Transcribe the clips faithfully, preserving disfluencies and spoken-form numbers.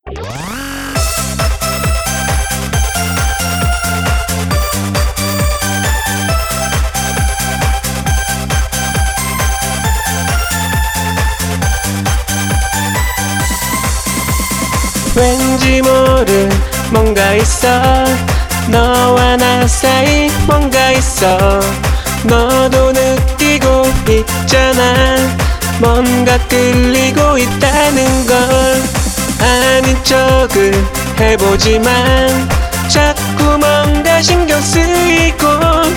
왠지 모를 뭔가 있어. 너와 나 사이 뭔가 있어. 너도 느끼고 있잖아. 뭔가 끌리고 있다는 걸. 아닌 척을 해보지만 자꾸 뭔가 신경 쓰이고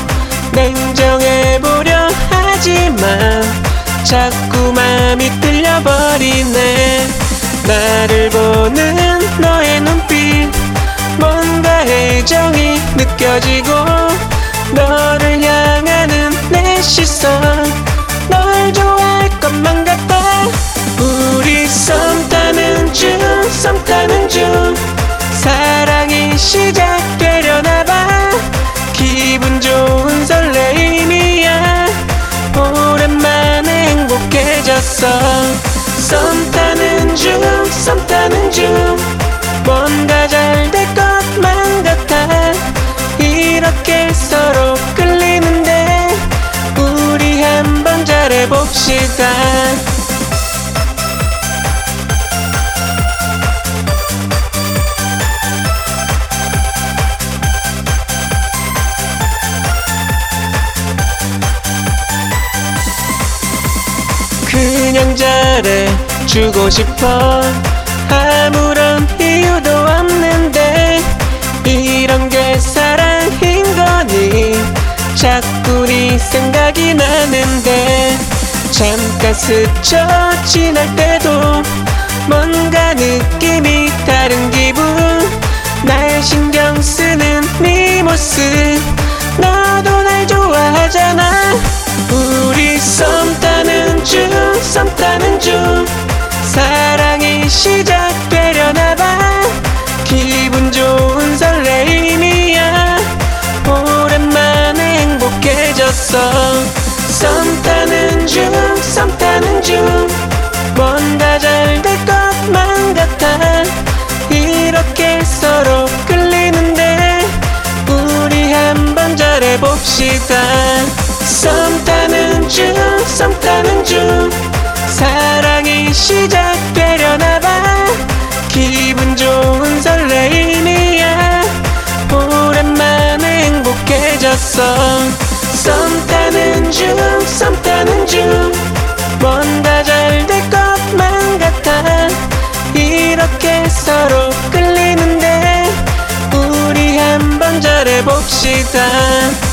냉정해보려 하지만 자꾸 맘이 끌려버리네. 나를 보는 너의 눈빛, 뭔가 애정이 느껴지고 너를 향하는 내 시선, 널 좋아할 것만 같아. 우리 썸 타는 중, 썸 타는 중 사랑이 시작되려나봐. 기분 좋은 설레임이야. 오랜만에 행복해졌어. 썸 타는 중, 썸 타는 중 뭔가 잘 될 것만 같아. 이렇게 서로 끌리는데 우리 한번 잘해봅시다. 그냥 잘해주고 싶어. 아무런 이유도 없는데 이런 게 사랑인 거니. 자꾸 네 생각이 나는데 잠깐 스쳐 지날 때도 뭔가 느낌이 다른 기분. 날 신경 쓰는 네 모습, 너도 날 좋아하잖아. 우리 썸 타는 중, 썸 타는 중 사랑이 시작되려나봐. 기분 좋은 설레임이야. 오랜만에 행복해졌어. 썸 타는 중, 썸 타는 중 뭔가 잘 될 것만 같아. 이렇게 서로 끌리는데 우리 한번 잘해봅시다. 썸 타는 중, 썸 타는 중 사랑이 시작되려나봐. 기분 좋은 설레임이야. 오랜만에 행복해졌어. 썸 타는 중, 썸 타는 중 뭔가 잘 될 것만 같아. 이렇게 서로 끌리는데 우리 한번 잘해봅시다.